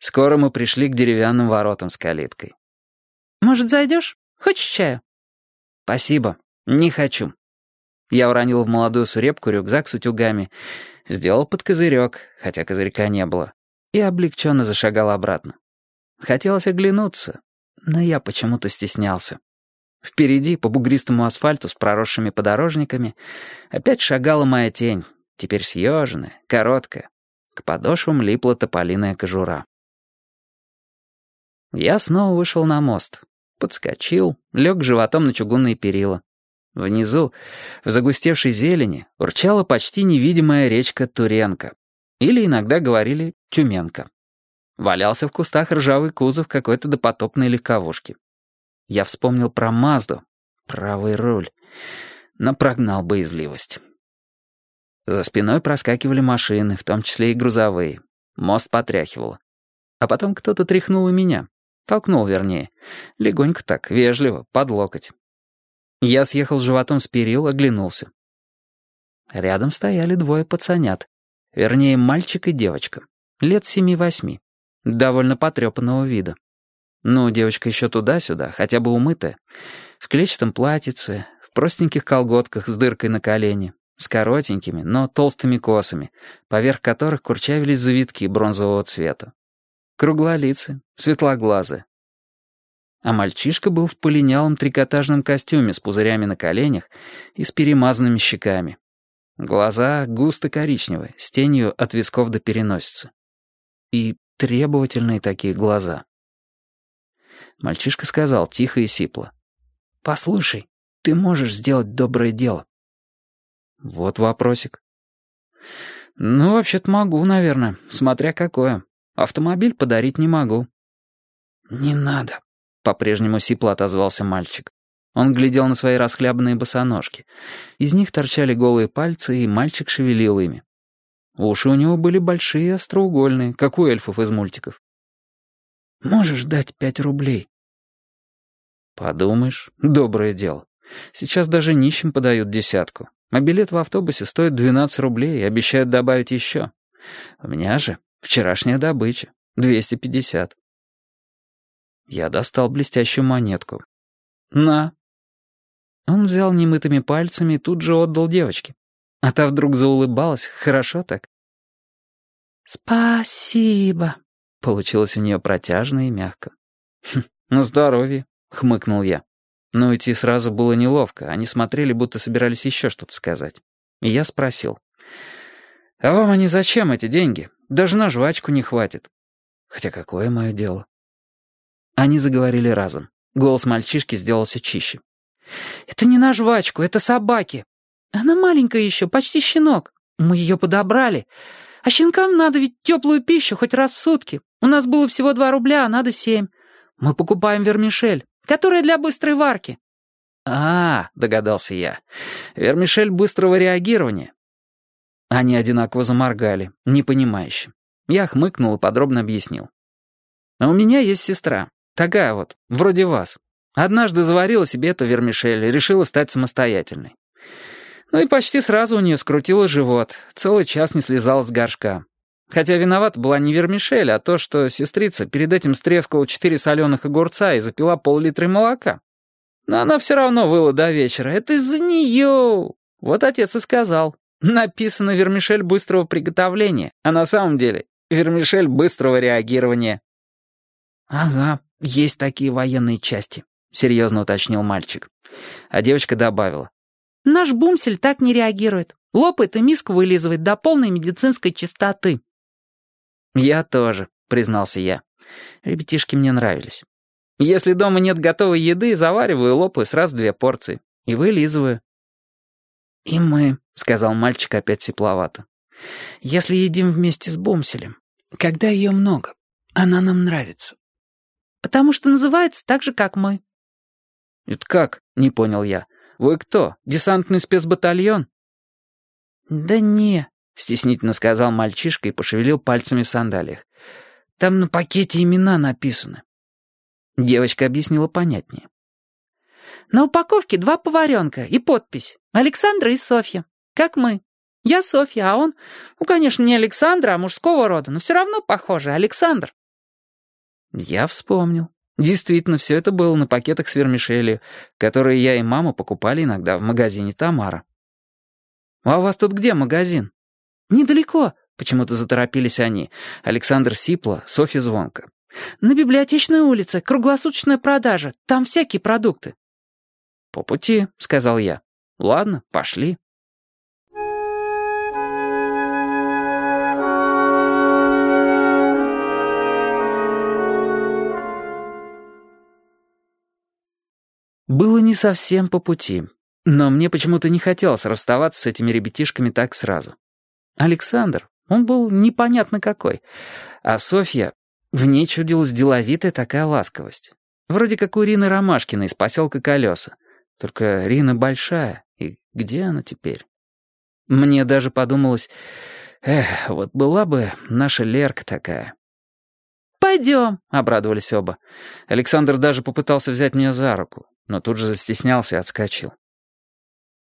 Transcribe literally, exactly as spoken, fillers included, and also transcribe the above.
Скоро мы пришли к деревянным воротам с калиткой. «Может, зайдешь? Хочешь чаю?» «Спасибо, не хочу». Я уронил в молодую сурепку рюкзак с утюгами, сделал под козырек, хотя козырька не было, и облегченно зашагал обратно. Хотелось оглянуться, но я почему-то стеснялся. Впереди, по бугристому асфальту с проросшими подорожниками, опять шагала моя тень, теперь съеженная, короткая. К подошвам липла тополиная кожура. Я снова вышел на мост, подскочил, лег животом на чугунные перила. Внизу, в загустевшей зелени, урчала почти невидимая речка Туренка. Или иногда говорили Тюменка. Валялся в кустах ржавый кузов какой-то допотопной легковушки. Я вспомнил про Мазду, правый руль, но прогнал боязливость. За спиной проскакивали машины, в том числе и грузовые. Мост потряхивало. А потом кто-то тряхнул и меня. Толкнул, вернее. Легонько так, вежливо, под локоть. Я съехал животом с перил, оглянулся. Рядом стояли двое пацанят. Вернее, мальчик и девочка. Лет семи-восьми. Довольно потрепанного вида. Ну, девочка еще туда-сюда, хотя бы умытая. В клетчатом платьице, в простеньких колготках с дыркой на колене, с коротенькими, но толстыми косами, поверх которых курчавились завитки бронзового цвета. Круглолицые, светлоглазые. А мальчишка был в полинялом трикотажном костюме с пузырями на коленях и с перемазанными щеками. Глаза густо коричневые, с тенью от висков до переносицы. И требовательные такие глаза. Мальчишка сказал тихо и сипло: «Послушай, ты можешь сделать доброе дело?» Вот вопросик. «Ну, вообще-то могу, наверное, смотря какое. Автомобиль подарить не могу». «Не надо», — по-прежнему сипло отозвался мальчик. Он глядел на свои расхлябанные босоножки. Из них торчали голые пальцы, и мальчик шевелил ими. Уши у него были большие и остроугольные, как у эльфов из мультиков. «Можешь дать пять рублей?» «Подумаешь, доброе дело. Сейчас даже нищим подают десятку. А билет в автобусе стоит двенадцать рублей и обещают добавить еще. У меня же вчерашняя добыча. двести пятьдесят. Я достал блестящую монетку. «На». Он взял немытыми пальцами и тут же отдал девочке. А та вдруг заулыбалась, хорошо так. «Спасибо», — получилось у нее протяжно и мягко. «Хм, на здоровье», — хмыкнул я. Но идти сразу было неловко, они смотрели, будто собирались еще что-то сказать. И я спросил: «А вам они зачем, эти деньги? Даже на жвачку не хватит». Хотя какое мое дело? Они заговорили разом. Голос мальчишки сделался чище. «Это не на жвачку, это собаки. Она маленькая еще, почти щенок. Мы ее подобрали. А щенкам надо ведь теплую пищу хоть раз в сутки. У нас было всего два рубля, а надо семь. Мы покупаем вермишель, которая для быстрой варки». «А, — догадался я, — вермишель быстрого реагирования». Они одинаково заморгали, непонимающе. Я хмыкнул и подробно объяснил. «А у меня есть сестра, такая вот, вроде вас. Однажды заварила себе эту вермишель и решила стать самостоятельной. Ну и почти сразу у нее скрутило живот, целый час не слезала с горшка. Хотя виновата была не вермишель, а то, что сестрица перед этим стрескала четыре соленых огурца и запила пол-литра молока. Но она все равно выла до вечера. Это из-за нее. Вот отец и сказал. Написано «вермишель быстрого приготовления», а на самом деле вермишель быстрого реагирования». «Ага, есть такие военные части», — серьезно уточнил мальчик. А девочка добавила: «Наш бумсель так не реагирует. Лопает и миску вылизывает до полной медицинской чистоты». «Я тоже», — признался я. Ребятишки мне нравились. Если дома нет готовой еды, завариваю и лопаю сразу две порции. И вылизываю. «И мы», — сказал мальчик опять сипловато. «Если едим вместе с бумселем, когда ее много, она нам нравится». «Потому что называется так же, как мы». «Это как?» — не понял я. «Вы кто, десантный спецбатальон?» «Да не», — стеснительно сказал мальчишка и пошевелил пальцами в сандалиях. «Там на пакете имена написаны». Девочка объяснила понятнее. «На упаковке два поваренка и подпись: Александра и Софья. Как мы. Я Софья, а он, ну, конечно, не Александра, а мужского рода, но все равно похоже, Александр». Я вспомнил. Действительно, все это было на пакетах с вермишелью, которые я и мама покупали иногда в магазине «Тамара». «А у вас тут где магазин?» «Недалеко», — почему-то заторопились они. Александр сипло, Софья звонко. «На Библиотечной улице, круглосуточная продажа, там всякие продукты». «По пути», — сказал я. «Ладно, пошли». Было не совсем по пути, но мне почему-то не хотелось расставаться с этими ребятишками так сразу. Александр, он был непонятно какой, а Софья, в ней чудилась деловитая такая ласковость. Вроде как у Рины Ромашкиной из поселка Колеса. Только Рина большая, и где она теперь? Мне даже подумалось, эх, вот была бы наша Лерка такая. «Пойдем», — обрадовались оба. Александр даже попытался взять меня за руку, но тут же застеснялся и отскочил.